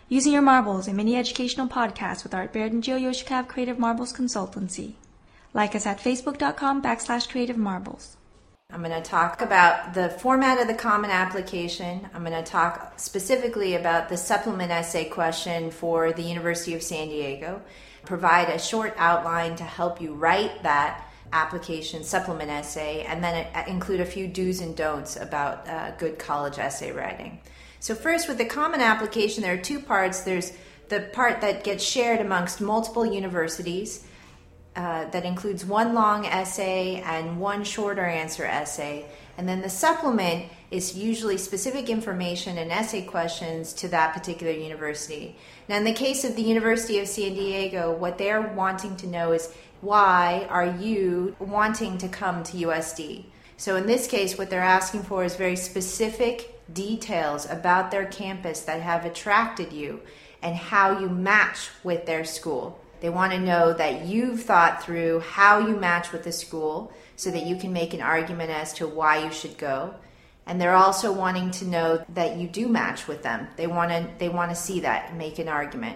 Using Your Marbles, a mini educational podcast with Art Baird and Gio Yoshikawa Creative Marbles Consultancy. Like us at facebook.com/Creative Marbles. I'm going to talk about the format of the Common Application. I'm going to talk specifically about the supplement essay question for the University of San Diego. Provide a short outline to help you write that application supplement essay, and then include a few do's and don'ts about good college essay writing. So first, with the Common Application, there are two parts. There's the part that gets shared amongst multiple universities, that includes one long essay and one shorter answer essay. And then the supplement is usually specific information and essay questions to that particular university. Now, in the case of the University of San Diego, what they're wanting to know is, why are you wanting to come to USD? So in this case, what they're asking for is very specific details about their campus that have attracted you and how you match with their school. They want to know that you've thought through how you match with the school so that you can make an argument as to why you should go. And they're also wanting to know that you do match with them. They want to see that and make an argument.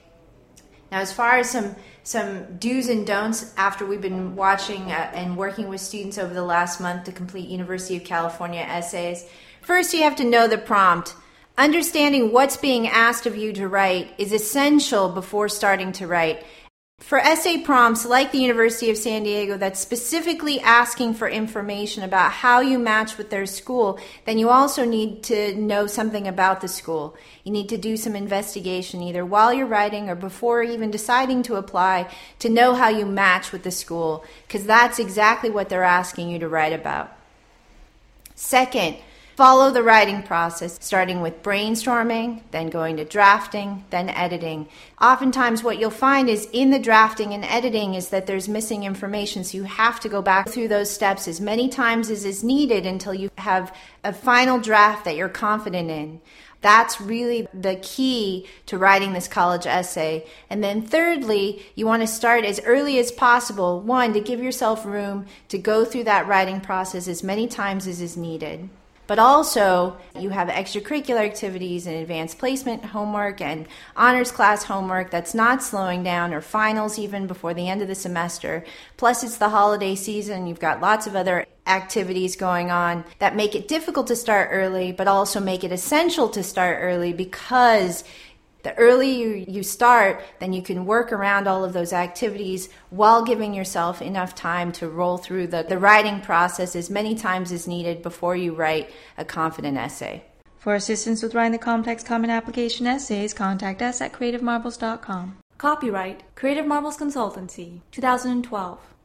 Now, as far as some do's and don'ts after we've been watching and working with students over the last month to complete University of California essays, first you have to know the prompt. Understanding what's being asked of you to write is essential before starting to write. For essay prompts like the University of San Diego that's specifically asking for information about how you match with their school, then you also need to know something about the school. You need to do some investigation either while you're writing or before even deciding to apply to know how you match with the school, because that's exactly what they're asking you to write about. Second, follow the writing process, starting with brainstorming, then going to drafting, then editing. Oftentimes what you'll find is in the drafting and editing is that there's missing information, so you have to go back through those steps as many times as is needed until you have a final draft that you're confident in. That's really the key to writing this college essay. And then thirdly, you want to start as early as possible. One, to give yourself room to go through that writing process as many times as is needed. But also, you have extracurricular activities and advanced placement homework and honors class homework that's not slowing down, or finals even before the end of the semester. Plus, it's the holiday season. You've got lots of other activities going on that make it difficult to start early, but also make it essential to start early, because the earlier you start, then you can work around all of those activities while giving yourself enough time to roll through the writing process as many times as needed before you write a confident essay. For assistance with writing the complex Common Application essays, contact us at creativemarbles.com. Copyright Creative Marbles Consultancy, 2012.